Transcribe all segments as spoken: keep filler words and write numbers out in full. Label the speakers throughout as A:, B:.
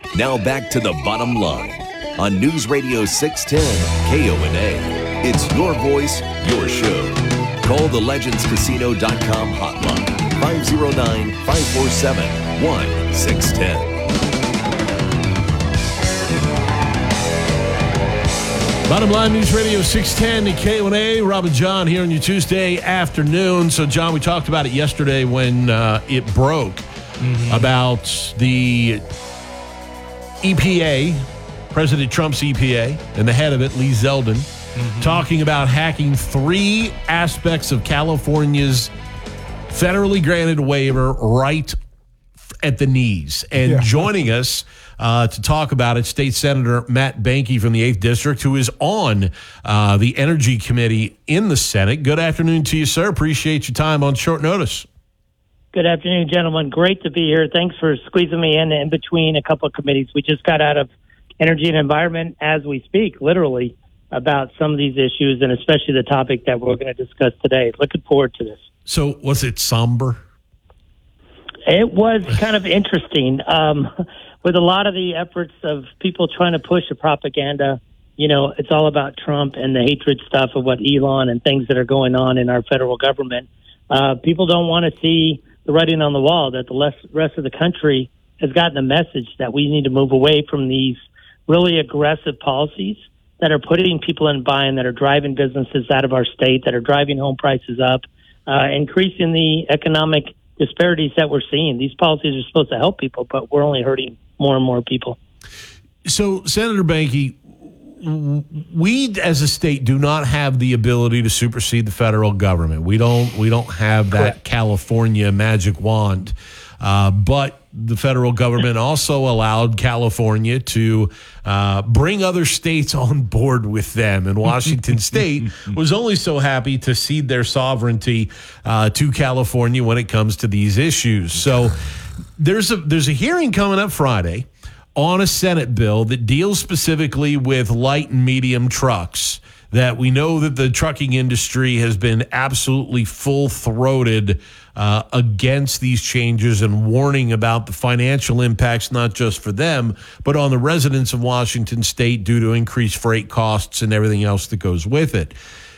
A: Now back to the bottom line on News Radio six ten K O N A. It's your voice, your show. Call the legends casino dot com hotline five oh nine, five four seven, one six one zero.
B: Bottom line, News Radio six ten K O N A. Rob and John here on your Tuesday afternoon. So, John, we talked about it yesterday when uh, it broke mm-hmm. about the E P A, President Trump's E P A, and the head of it, Lee Zeldin, mm-hmm. talking about hacking three aspects of California's federally granted waiver right at the knees. And yeah. joining us uh, to talk about it, State Senator Matt Boehnke from the eighth District, who is on uh, the Energy Committee in the Senate. Good afternoon to you, sir. Appreciate your time on short notice.
C: Good afternoon, gentlemen. Great to be here. Thanks for squeezing me in in between a couple of committees. We just got out of Energy and Environment as we speak, literally, about some of these issues, and especially the topic that we're going to discuss today. Looking forward to this.
B: So was it somber?
C: It was kind of interesting. Um, with a lot of the efforts of people trying to push the propaganda, you know, it's all about Trump and the hatred stuff of what Elon and things that are going on in our federal government. Uh, people don't want to see the writing on the wall that the less, rest of the country has gotten the message that we need to move away from these really aggressive policies that are putting people in bind, that are driving businesses out of our state, that are driving home prices up, uh, increasing the economic disparities that we're seeing. These policies are supposed to help people, but we're only hurting more and more people.
B: So, Senator Boehnke, we as a state do not have the ability to supersede the federal government. We don't. We don't have that Correct. California magic wand. Uh, but the federal government also allowed California to uh, bring other states on board with them. And Washington State was only so happy to cede their sovereignty uh, to California when it comes to these issues. So there's a there's a hearing coming up Friday on a Senate bill that deals specifically with light and medium trucks, that we know that the trucking industry has been absolutely full-throated uh, against these changes and warning about the financial impacts, not just for them, but on the residents of Washington State due to increased freight costs and everything else that goes with it.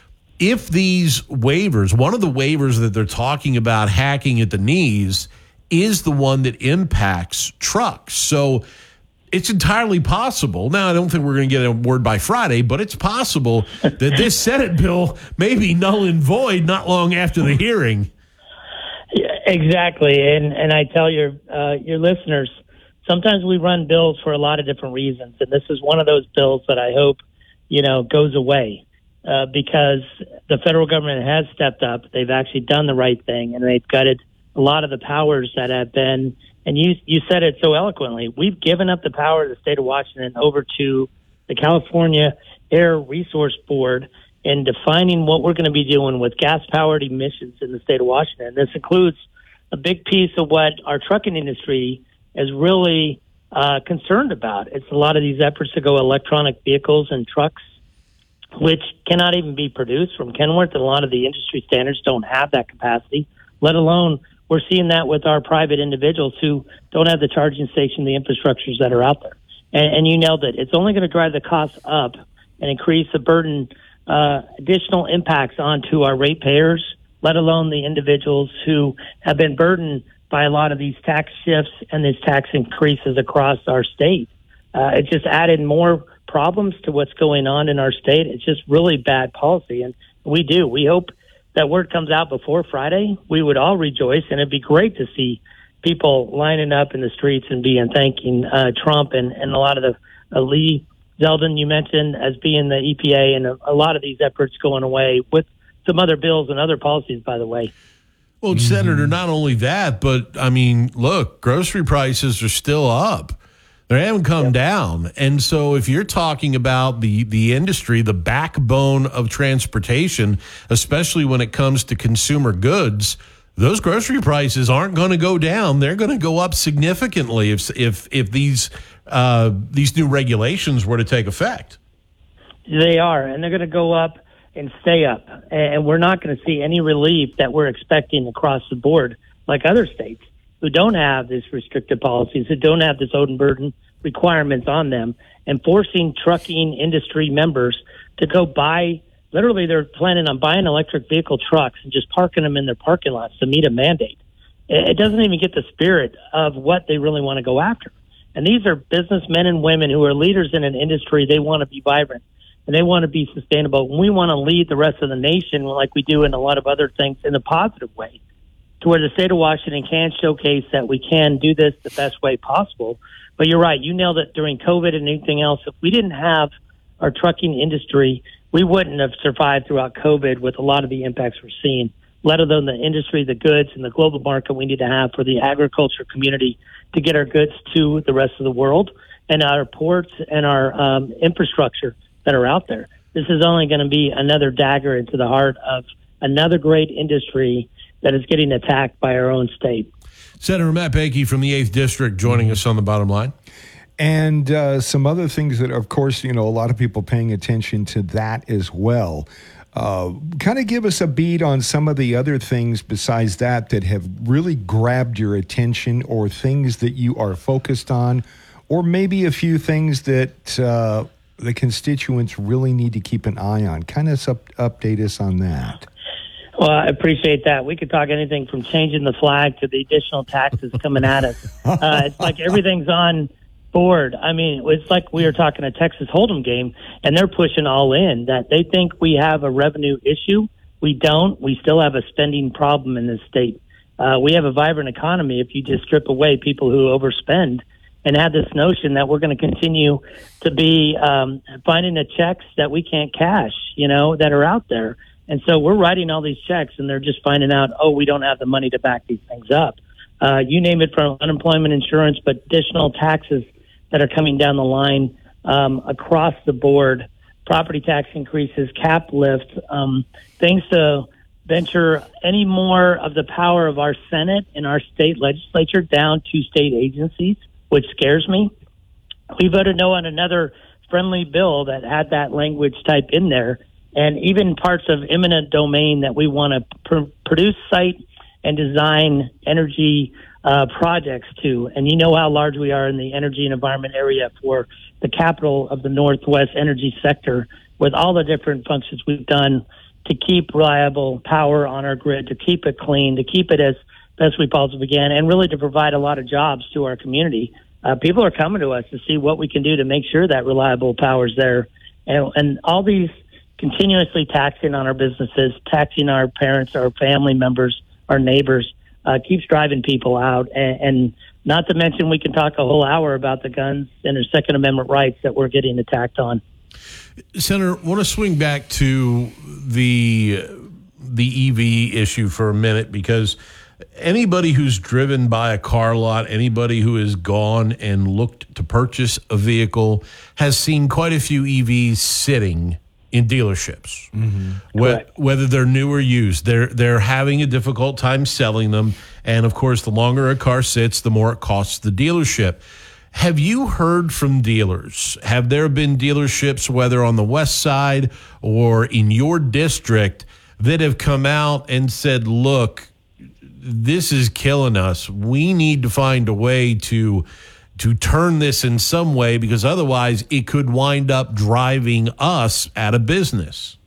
B: If these waivers, one of the waivers that they're talking about hacking at the knees is the one that impacts trucks. So it's entirely possible. Now, I don't think we're going to get a word by Friday, but it's possible that this Senate bill may be null and void not long after the hearing.
C: Yeah, exactly. And and I tell your uh, your listeners, sometimes we run bills for a lot of different reasons, and this is one of those bills that I hope, you know, goes away uh, because the federal government has stepped up. They've actually done the right thing, and they've gutted a lot of the powers that have been. And you you said it so eloquently. We've given up the power of the state of Washington over to the California Air Resource Board in defining what we're going to be doing with gas-powered emissions in the state of Washington. This includes a big piece of what our trucking industry is really uh, concerned about. It's a lot of these efforts to go electronic vehicles and trucks, which cannot even be produced from Kenworth, and a lot of the industry standards don't have that capacity, let alone we're seeing that with our private individuals who don't have the charging station, the infrastructures that are out there. And, and you nailed it. It's only going to drive the costs up and increase the burden, uh, additional impacts onto our ratepayers, let alone the individuals who have been burdened by a lot of these tax shifts and these tax increases across our state. Uh, it just added more problems to what's going on in our state. It's just really bad policy. And we do. We hope that word comes out before Friday. We would all rejoice, and it'd be great to see people lining up in the streets and being thanking uh, Trump and, and a lot of the uh, Lee Zeldin you mentioned as being the E P A, and a, a lot of these efforts going away with some other bills and other policies, by the way.
B: Well, mm-hmm. Senator, not only that, but, I mean, look, grocery prices are still up. They haven't come yep. down. And so if you're talking about the, the industry, the backbone of transportation, especially when it comes to consumer goods, those grocery prices aren't going to go down. They're going to go up significantly if if if these uh, these new regulations were to take effect.
C: They are, and they're going to go up and stay up. And we're not going to see any relief that we're expecting across the board like other states who don't have these restrictive policies, who don't have this odin burden requirements on them and forcing trucking industry members to go buy, literally they're planning on buying electric vehicle trucks and just parking them in their parking lots to meet a mandate. It doesn't even get the spirit of what they really want to go after. And these are businessmen and women who are leaders in an industry. They want to be vibrant and they want to be sustainable. And we want to lead the rest of the nation like we do in a lot of other things in a positive way, to where the state of Washington can showcase that we can do this the best way possible. But you're right. You nailed it during COVID and anything else. If we didn't have our trucking industry, we wouldn't have survived throughout COVID with a lot of the impacts we're seeing, let alone the industry, the goods, and the global market we need to have for the agriculture community to get our goods to the rest of the world, and our ports and our um, infrastructure that are out there. This is only going to be another dagger into the heart of another great industry that is getting attacked by our own state.
B: Senator Matt Boehnke from the eighth District joining us on the Bottom Line.
D: And uh, some other things that, of course, you know, a lot of people paying attention to that as well. Uh, kind of give us a beat on some of the other things besides that that have really grabbed your attention, or things that you are focused on, or maybe a few things that uh, the constituents really need to keep an eye on. Kind of up, update us on that.
C: Well, I appreciate that. We could talk anything from changing the flag to the additional taxes coming at us. Uh, it's like everything's on board. I mean, it's like we were talking a Texas Hold'em game, and they're pushing all in that they think we have a revenue issue. We don't. We still have a spending problem in this state. Uh, we have a vibrant economy if you just strip away people who overspend, and have this notion that we're going to continue to be um, finding the checks that we can't cash, you know, that are out there. And so we're writing all these checks, and they're just finding out, oh, we don't have the money to back these things up. Uh, you name it, from unemployment insurance, but additional taxes that are coming down the line um, across the board, property tax increases, cap lift, um, things to venture any more of the power of our Senate and our state legislature down to state agencies, which scares me. We voted no on another friendly bill that had that language type in there, and even parts of eminent domain that we want to pr- produce, site, and design energy uh, projects to. And you know how large we are in the energy and environment area for the capital of the Northwest energy sector, with all the different functions we've done to keep reliable power on our grid, to keep it clean, to keep it as best we possibly can, and really to provide a lot of jobs to our community. Uh, people are coming to us to see what we can do to make sure that reliable power is there. And, and all these continuously taxing on our businesses, taxing our parents, our family members, our neighbors, uh, keeps driving people out. And, and not to mention, we can talk a whole hour about the guns and their Second Amendment rights that we're getting attacked on.
B: Senator, I want to swing back to the the E V issue for a minute, because anybody who's driven by a car lot, anybody who has gone and looked to purchase a vehicle, has seen quite a few E Vs sitting in dealerships. Mm-hmm. Wh- whether they're new or used, they're they're having a difficult time selling them. And of course, the longer a car sits, the more it costs the dealership. Have you heard from dealers? Have there been dealerships, whether on the west side or in your district, that have come out and said, look, this is killing us. We need to find a way to to turn this in some way, because otherwise it could wind up driving us out of business?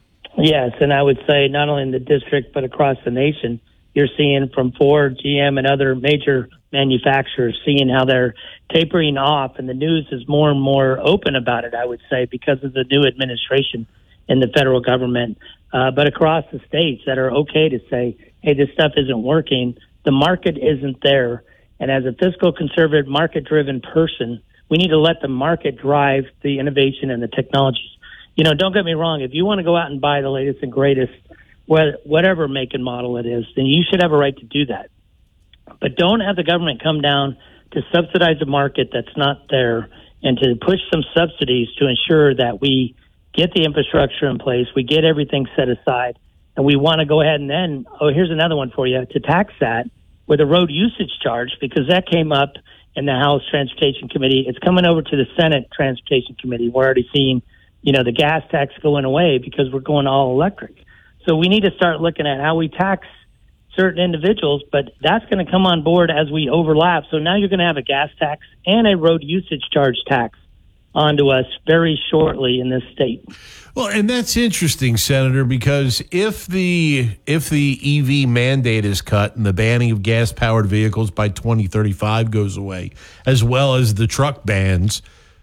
C: Yes, and I would say not only in the district but across the nation, you're seeing from Ford, G M, and other major manufacturers seeing how they're tapering off, and the news is more and more open about it, I would say, because of the new administration in the federal government, uh, but across the states that are okay to say, hey, this stuff isn't working, the market isn't there. And as a fiscal conservative, market-driven person, we need to let the market drive the innovation and the technologies. You know, don't get me wrong. If you want to go out and buy the latest and greatest, whatever make and model it is, then you should have a right to do that. But don't have the government come down to subsidize a market that's not there, and to push some subsidies to ensure that we get the infrastructure in place, we get everything set aside, and we want to go ahead and then, oh, here's another one for you, to tax that with a road usage charge, because that came up in the House Transportation Committee. It's coming over to the Senate Transportation Committee. We're already seeing, you know, the gas tax going away because we're going all electric. So we need to start looking at how we tax certain individuals, but that's going to come on board as we overlap. So now you're going to have a gas tax and a road usage charge tax onto us very shortly in this state.
B: Well, and that's interesting, Senator, because if the if the E V mandate is cut and the banning of gas-powered vehicles by twenty thirty-five goes away, as well as the truck bans,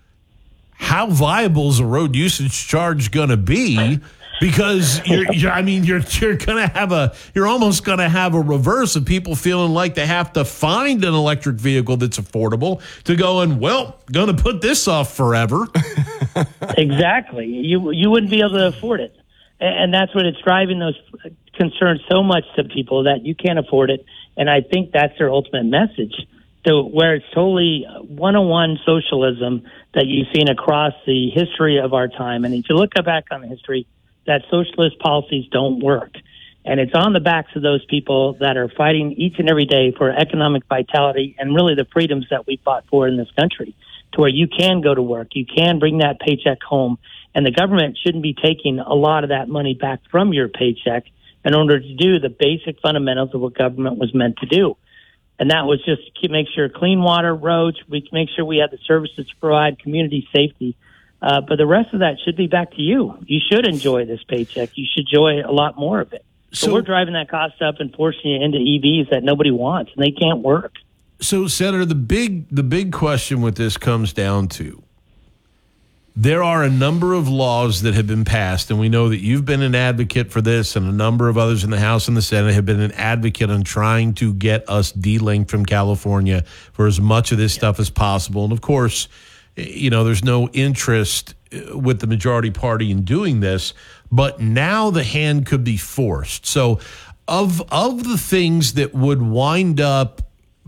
B: how viable is a road usage charge going to be? Because you're, you're, I mean, you're you're gonna have a you're almost gonna have a reverse of people feeling like they have to find an electric vehicle that's affordable to go and well, gonna put this off forever.
C: Exactly, you you wouldn't be able to afford it, and that's what it's driving those concerns so much to people that you can't afford it. And I think that's their ultimate message. So where it's totally one-on-one socialism that you've seen across the history of our time, and if you look back on the history, that socialist policies don't work. And it's on the backs of those people that are fighting each and every day for economic vitality and really the freedoms that we fought for in this country, to where you can go to work, you can bring that paycheck home, and the government shouldn't be taking a lot of that money back from your paycheck in order to do the basic fundamentals of what government was meant to do. And that was just to make sure clean water, roads, we can make sure we have the services to provide community safety. Uh, but the rest of that should be back to you. You should enjoy this paycheck. You should enjoy a lot more of it. So, so we're driving that cost up and forcing you into E Vs that nobody wants, and they can't work.
B: So, Senator, the big the big question with this comes down to there are a number of laws that have been passed, and we know that you've been an advocate for this, and a number of others in the House and the Senate have been an advocate on trying to get us de-linked from California for as much of this stuff as possible. And, of course, you know, there's no interest with the majority party in doing this, but now the hand could be forced. So of of the things that would wind up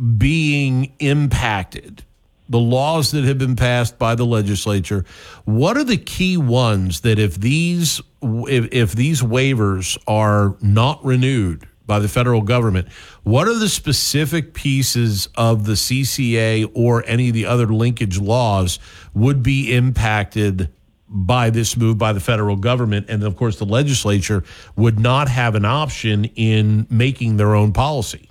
B: being impacted, the laws that have been passed by the legislature, what are the key ones that if these if, if these waivers are not renewed by the federal government, what are the specific pieces of the C C A or any of the other linkage laws would be impacted by this move by the federal government? And, of course, the legislature would not have an option in making their own policy.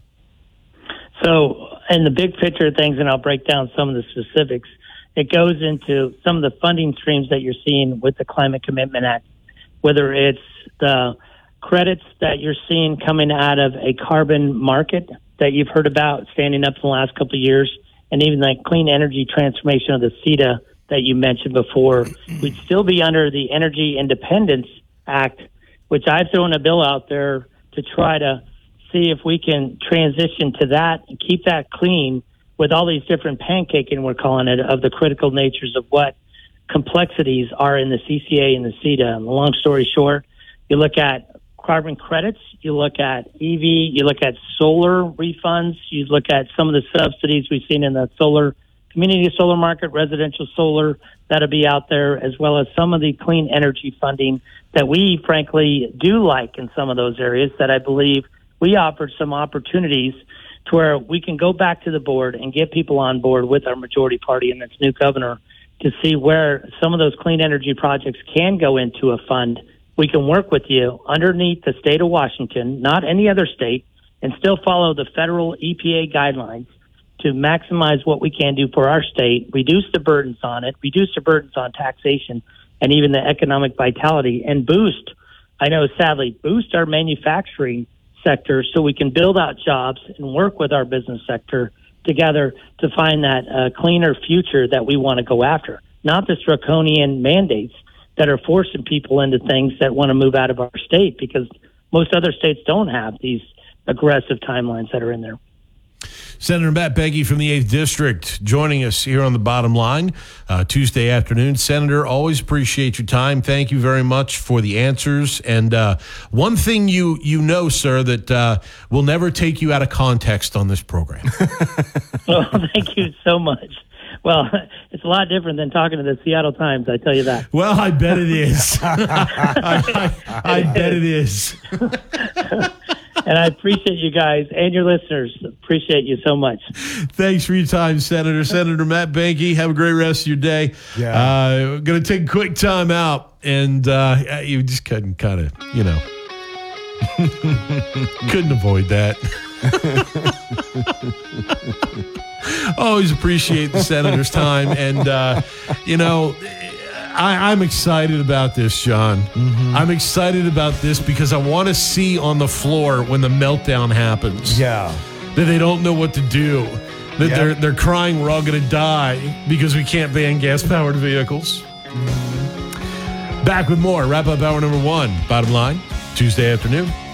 C: So in the big picture of things, and I'll break down some of the specifics, it goes into some of the funding streams that you're seeing with the Climate Commitment Act, whether it's the credits that you're seeing coming out of a carbon market that you've heard about standing up in the last couple of years, and even the clean energy transformation of the C E T A that you mentioned before. We'd still be under the Energy Independence Act, which I've thrown a bill out there to try to see if we can transition to that and keep that clean with all these different pancaking, we're calling it, of the critical natures of what complexities are in the C C A and the C E T A. And long story short, you look at carbon credits, you look at E V, you look at solar refunds, you look at some of the subsidies we've seen in the solar community solar market, residential solar that'll be out there, as well as some of the clean energy funding that we frankly do like in some of those areas that I believe we offered some opportunities to where we can go back to the board and get people on board with our majority party and its new governor to see where some of those clean energy projects can go into a fund. We can work with you underneath the state of Washington, not any other state, and still follow the federal E P A guidelines to maximize what we can do for our state, reduce the burdens on it, reduce the burdens on taxation, and even the economic vitality, and boost, I know sadly, boost our manufacturing sector so we can build out jobs and work with our business sector together to find that uh, cleaner future that we want to go after, not this draconian mandates that are forcing people into things that want to move out of our state, because most other states don't have these aggressive timelines that are in there.
B: Senator Matt Begge from the eighth District joining us here on The Bottom Line uh, Tuesday afternoon. Senator, always appreciate your time. Thank you very much for the answers. And uh, one thing you you know, sir, that uh, will never take you out of context on this program.
C: Well, thank you so much. Well, it's a lot different than talking to the Seattle Times, I tell you that.
B: Well, I bet it is. I, I, I bet it is.
C: And I appreciate you guys and your listeners. Appreciate you so much.
B: Thanks for your time, Senator. Senator Matt Begge, have a great rest of your day.
D: Yeah.
B: Uh, going to take a quick time out, and uh, you just couldn't kind of, you know, Couldn't avoid that. Always appreciate the senator's time. And, uh, you know, I, I'm excited about this, John. Mm-hmm. I'm excited about this because I want to see on the floor when the meltdown happens.
D: Yeah.
B: That they don't know what to do. That
D: Yep.
B: they're they're crying we're all going to die because we can't ban gas-powered vehicles. Mm-hmm. Back with more. Wrap up hour number one. Bottom line, Tuesday afternoon.